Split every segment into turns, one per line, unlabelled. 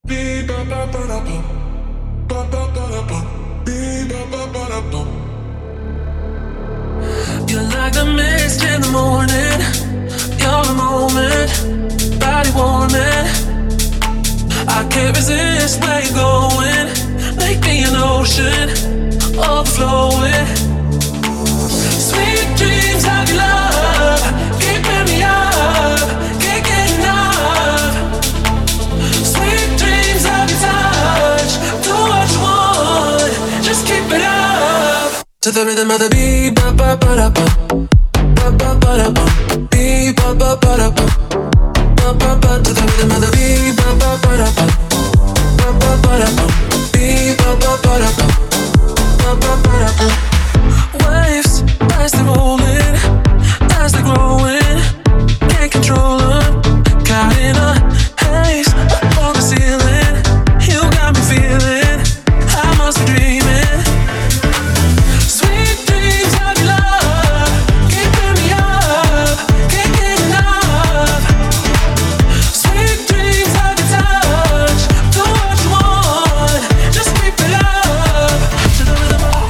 You're like the mist in the morning. You're the moment, body warming. I can't resist where you're going. Make me an ocean, overflowing. Sweet dreams of your love, keeping me up, can't get enough. Sweet dreams of your touch, do what you want, just keep it up. To the rhythm of the beat, ba ba ba da ba, ba ba ba da ba, beat ba ba ba da ba, ba ba ba. To the rhythm of the beat, ba ba ba da ba, ba ba ba da ba, beat ba ba ba da ba, ba ba ba da ba. Waves, as they're rolling, as they're growing, can't control them. Caught in a haze up on the ceiling, you got me feeling I must be dreaming. Sweet dreams of your love, keeping me up, can't get enough. Sweet dreams of your touch, do what you want, just keep it up. To the rhythm of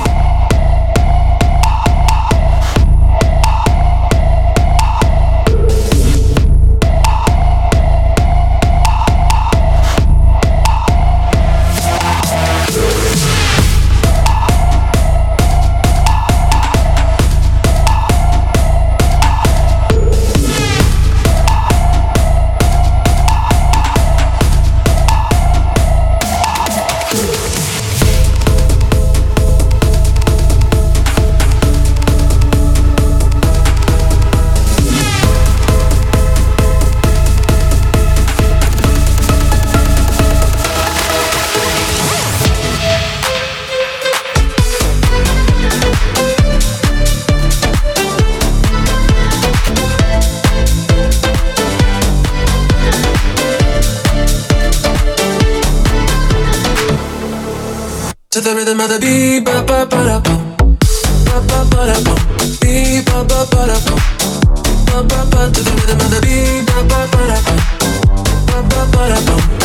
to the rhythm of the beat, ba ba ba da ba, ba ba ba da ba, beat ba ba ba da ba, ba ba ba. To the rhythm of the beat, ba ba ba da ba, ba ba ba da ba.